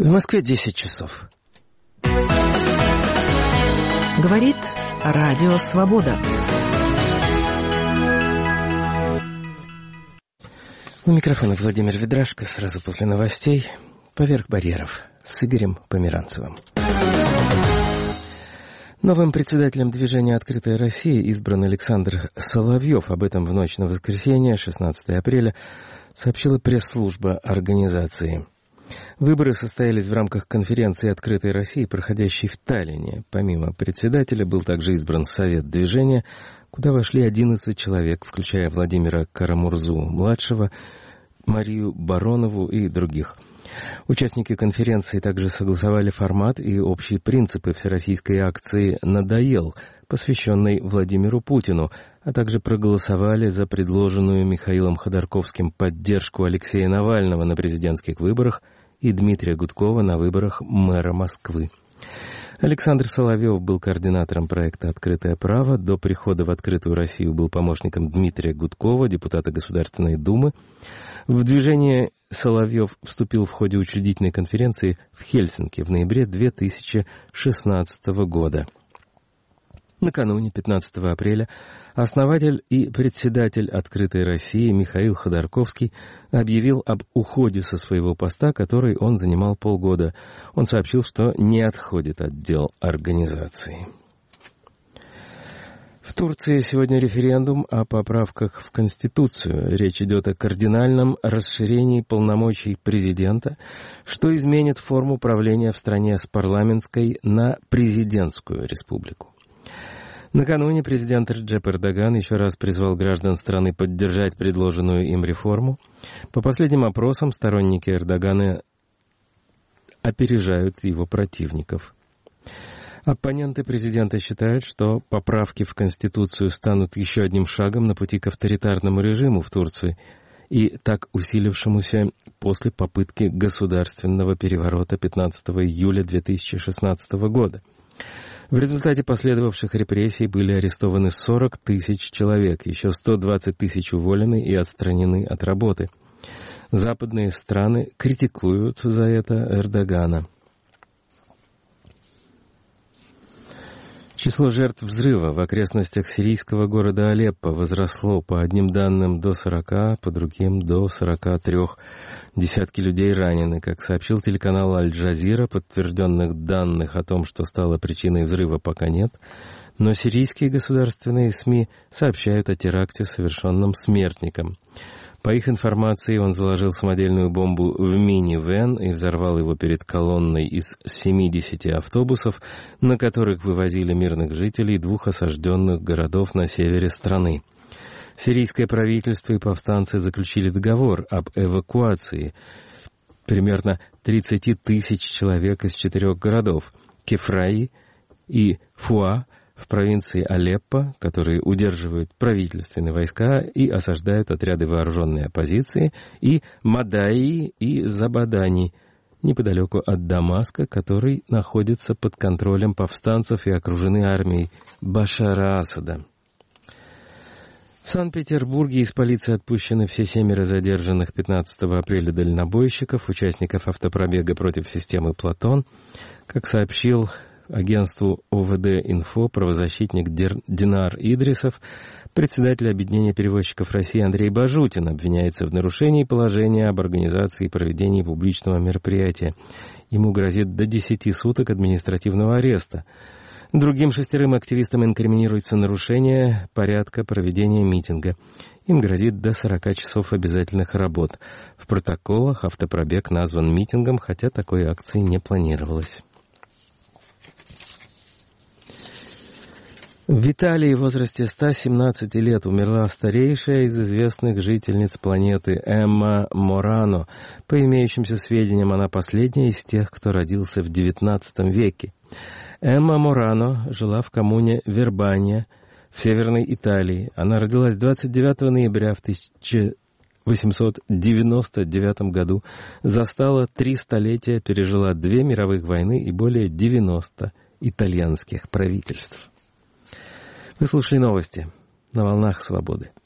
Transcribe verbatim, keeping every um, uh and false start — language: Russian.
В Москве десять часов. Говорит Радио Свобода. У микрофона Владимир Ведрашко. Сразу после новостей «Поверх барьеров» с Игорем Померанцевым. Новым председателем движения «Открытая Россия» избран Александр Соловьев. Об этом в ночь на воскресенье, шестнадцатого апреля, сообщила пресс-служба организации. Выборы состоялись в рамках конференции «Открытой России», проходящей в Таллине. Помимо председателя был также избран Совет движения, куда вошли одиннадцать человек, включая Владимира Карамурзу-младшего, Марию Баронову и других. Участники конференции также согласовали формат и общие принципы всероссийской акции «Надоел», посвященной Владимиру Путину, а также проголосовали за предложенную Михаилом Ходорковским поддержку Алексея Навального на президентских выборах и Дмитрия Гудкова на выборах мэра Москвы. Александр Соловьев был координатором проекта «Открытое право». До прихода в «Открытую Россию» был помощником Дмитрия Гудкова, депутата Государственной Думы. В движение Соловьев вступил в ходе учредительной конференции в Хельсинки в ноябре две тысячи шестнадцатого года. Накануне, пятнадцатого апреля, основатель и председатель «Открытой России» Михаил Ходорковский объявил об уходе со своего поста, который он занимал полгода. Он сообщил, что не отходит от дел организации. В Турции сегодня референдум о поправках в Конституцию. Речь идет о кардинальном расширении полномочий президента, что изменит форму правления в стране с парламентской на президентскую республику. Накануне президент Реджеп Эрдоган еще раз призвал граждан страны поддержать предложенную им реформу. По последним опросам, сторонники Эрдогана опережают его противников. Оппоненты президента считают, что поправки в Конституцию станут еще одним шагом на пути к авторитарному режиму в Турции и так усилившемуся после попытки государственного переворота пятнадцатого июля две тысячи шестнадцатого года. В результате последовавших репрессий были арестованы сорок тысяч человек, еще сто двадцать тысяч уволены и отстранены от работы. Западные страны критикуют за это Эрдогана. Число жертв взрыва в окрестностях сирийского города Алеппо возросло по одним данным до сорока, по другим до сорока трёх. Десятки людей ранены. Как сообщил телеканал «Аль-Джазира», подтвержденных данных о том, что стало причиной взрыва, пока нет, но сирийские государственные СМИ сообщают о теракте, совершенном смертником. По их информации, он заложил самодельную бомбу в мини-вэн и взорвал его перед колонной из семидесяти автобусов, на которых вывозили мирных жителей двух осажденных городов на севере страны. Сирийское правительство и повстанцы заключили договор об эвакуации примерно тридцати тысяч человек из четырех городов – Кефраи и Фуа в провинции Алеппо, которые удерживают правительственные войска и осаждают отряды вооруженной оппозиции, и Мадаи и Забадани, неподалеку от Дамаска, который находится под контролем повстанцев и окружены армией Башара Асада. В Санкт-Петербурге из полиции отпущены все семеро задержанных пятнадцатого апреля дальнобойщиков, участников автопробега против системы «Платон». Как сообщил агентству ОВД-Инфо правозащитник Динар Идрисов, председатель Объединения перевозчиков России Андрей Бажутин обвиняется в нарушении положения об организации и проведении публичного мероприятия. Ему грозит до десяти суток административного ареста. Другим шестерым активистам инкриминируется нарушение порядка проведения митинга. Им грозит до сорока часов обязательных работ. В протоколах автопробег назван митингом, хотя такой акции не планировалось. В Италии в возрасте ста семнадцати лет умерла старейшая из известных жительниц планеты Эмма Морано. По имеющимся сведениям, она последняя из тех, кто родился в девятнадцатом веке. Эмма Морано жила в коммуне Вербания в Северной Италии. Она родилась двадцать девятого ноября в тысяча восемьсот девяносто девятом году, застала три столетия, пережила две мировых войны и более девяноста итальянских правительств. Вы слушали новости на волнах свободы.